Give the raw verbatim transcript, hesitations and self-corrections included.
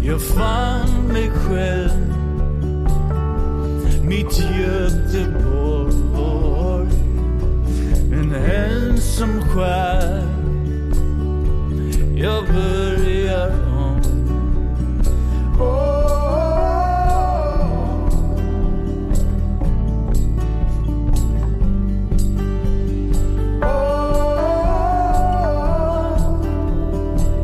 Jag fann mig själv mitt Göteborg, en ensam själ. Jag